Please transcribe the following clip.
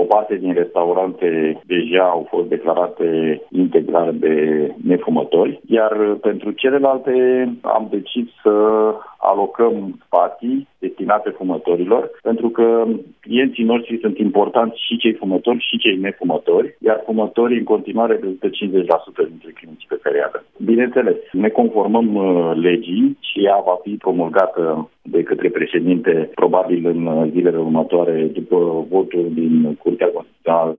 parte din restaurante deja au fost declarate integral de nefumători, iar pentru celelalte am decis să alocăm spații destinate fumătorilor, pentru că clienții noștri sunt importanți și cei fumători și cei nefumători, iar fumătorii în continuare reprezintă 50% dintre clienții pe perioadă. Bineînțeles, ne conformăm legii și ea va fi promulgată de către președinte probabil în zilele următoare după votul din Curtea Constituțională.